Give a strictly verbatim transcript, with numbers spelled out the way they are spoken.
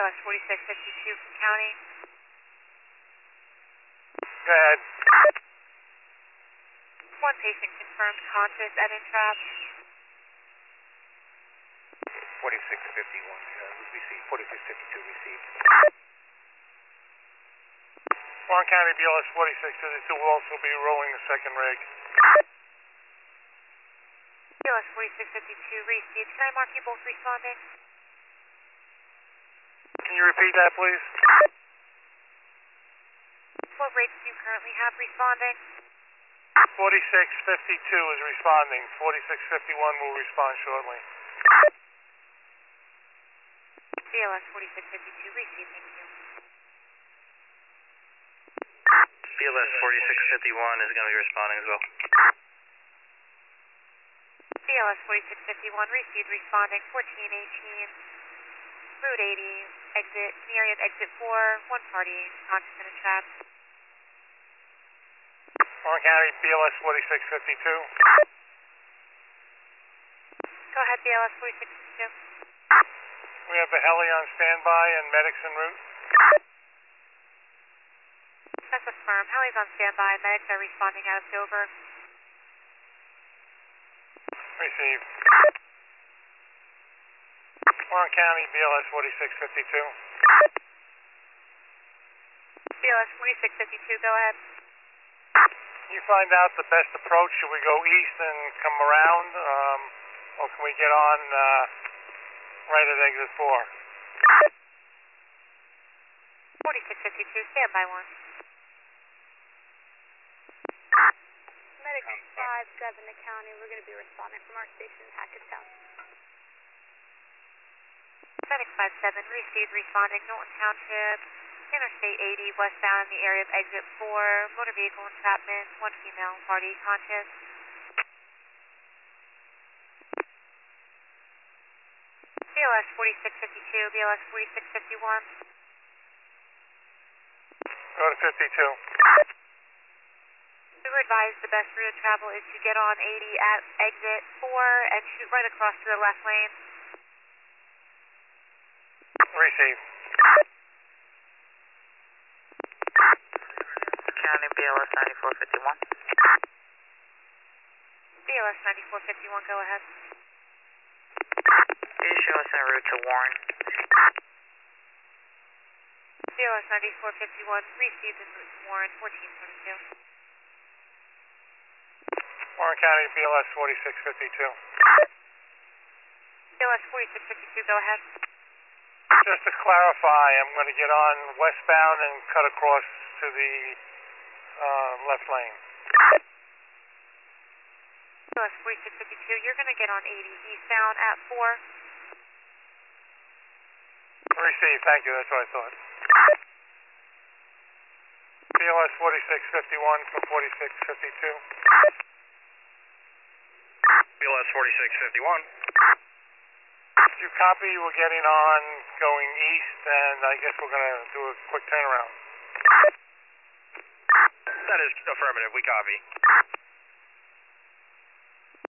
S forty-six fifty-two from County. Go ahead. One patient confirmed conscious at Intrap. forty-six fifty-one, uh, received. forty-six fifty-two received. Warren County B L S forty-six fifty-two will also be rolling the second rig. B L S forty-six fifty-two received. Can I mark you both responding? Can you repeat that, please? What rigs do you currently have responding? forty-six fifty-two is responding. forty-six fifty-one will respond shortly. B L S forty-six fifty-two received, thank you. B L S forty-six fifty-one is going to be responding as well. B L S forty-six fifty-one received, responding fourteen eighteen. Route eighty, exit, in the area of exit four, one party, conscious and entrapped. Warren County B L S forty-six fifty-two. Go ahead, B L S forty-six fifty-two. We have a heli on standby and medics en route. That's affirmed. Heli's on standby. Medics are responding out of Dover. Received. Warren County B L S forty-six fifty-two. B L S forty-six fifty-two, go ahead. Can you find out the best approach? Should we go east and come around, um, or can we get on uh, right at exit four? forty-six fifty-two, standby one. Medic five seven to County, we're going to be responding from our station in Hackettstown. Medic five seven, received, responding, Norton Township, Interstate eighty, westbound in the area of exit four, motor vehicle entrapment, one female, party conscious. B L S forty-six fifty-two, B L S forty-six fifty-one. Go to fifty-two. We were advised the best route of travel is to get on eighty at exit four and shoot right across to the left lane. Received. County B L S ninety-four fifty-one. B L S ninety-four fifty-one, go ahead. Can you show us en route to Warren? B L S ninety-four fifty-one, received en route to Warren, fourteen twenty-two. Warren County B L S forty-six fifty-two. B L S forty-six fifty-two, go ahead. Just to clarify, I'm going to get on westbound and cut across to the uh, left lane. B L S forty-six fifty-two, you're going to get on eighty eastbound at four. Received, thank you, that's what I thought. B L S forty-six fifty-one for forty-six fifty-two. B L S forty-six fifty-one. Did you copy? We're getting on going east, and I guess we're going to do a quick turnaround. That is affirmative, we copy.